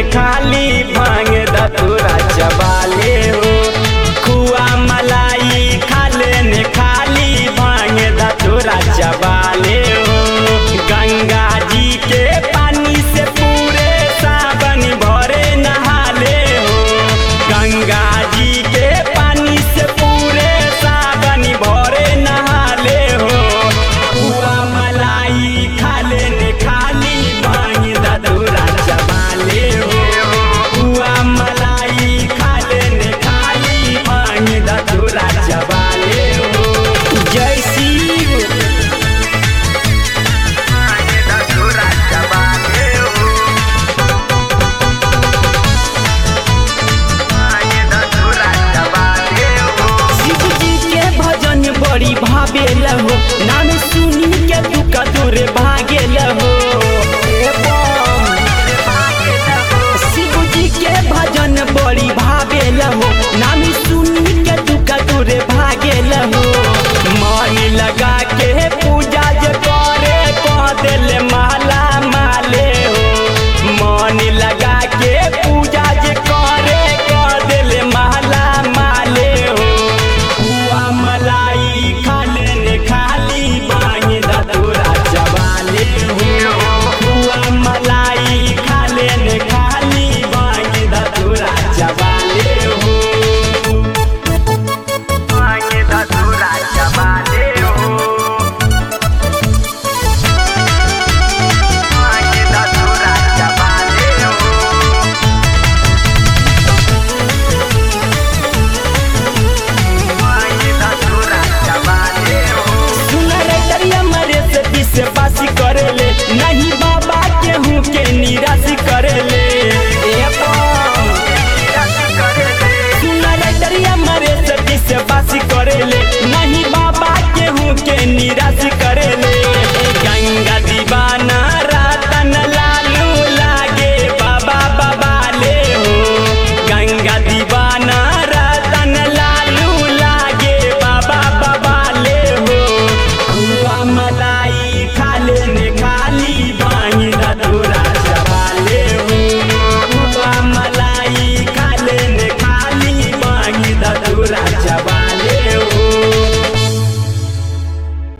खाली भांग धतूरा चबाले हो। खुआ मलाई खाले ने खाली भांग धतूरा चबाले हो। गंगा जी के पानी से पूरे सावन भरे नहाले हो। गंगा जी के पानी से पूरे सावन भरे नहाले हो। खुआ मलाई खाले ने खाली भांग धतूरा चबाले हो। खुआ मलाई खाले ने खाली भांग धतूरा चबाले हो। जय शिव। शिव जी के भजन बड़ी भावेल हो। नाम सुनी के दुख दूर भागेल हो। शिव जी के भजन बड़ी भावेल हो। नाम सुनी के दुख दूर भागेल हो। मन लगा के पूजा जे करे कह दिल माला माले हो। मन लगा के पूजा जे करे कह दिल माला माले हो। हुआ मलाई खाले ने खाली भांग धतूरा चबाले हो। हुआ मलाई खाले ने खाली भांग धतूरा चबाले हो। भांग धतूरा चबाले हो। भांग धतूरा चबाले हो। सुनर दरिया मरे से दिस बासी करेले। नहीं बाबा केहू के निराश करेले। सुनर दरिया मरे से दिस बासी करेले। नहीं बाबा केहू के निराश करेले।